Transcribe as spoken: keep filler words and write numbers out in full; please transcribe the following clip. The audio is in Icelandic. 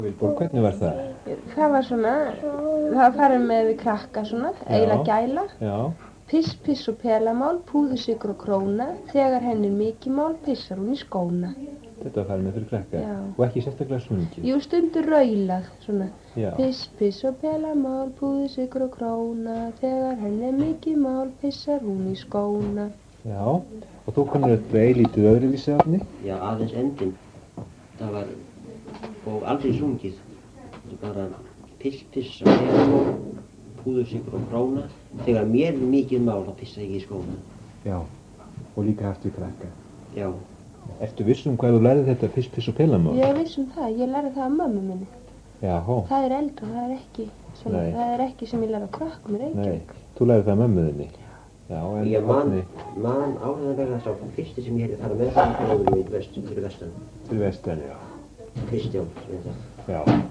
Vilborg, hvernig var það? Það var svona, það farið með við krakka svona, eiginlega gæla. Já. Piss, piss og pelamál, púðusykur og króna. Þegar henni er mikið mál, pissar hún í skóna. Þetta var farið með fyrir krakka? Já. Og ekki sérstaklega sungið? Jú, stundur raulað, svona. Já. Piss, piss og pelamál, púðusykur og króna. Þegar henni er mikið mál, pissar hún í skóna. Já, og þú komur upp eilítið öðruvísi Árni? Já, aðeins endinn. Það var, og aldrei sungið. Það var bara piss, piss og pelamál, púðusykur og króna. Þegar mér er mikið mál, þá pissa ég í skóna. Já, og líka haft við krakka. Já. Ertu viss um hvað þú lærið þetta piss, piss og pelamál? Ég er viss um það, ég lærði það af mömmu minni. Já, hó. Það er eldra, það er ekki, svona, Nei. það er ekki sem ég lærði á krakkum í Reykjavík. Nei, þú lærið það af mömmuðinni? Já, en Ég man, Árni? man áhrifðanlega sá fyrsti sem ég hefði farið með það fyrir vestan. Fyrir vestan, já. Kristján, sem ég það. Já.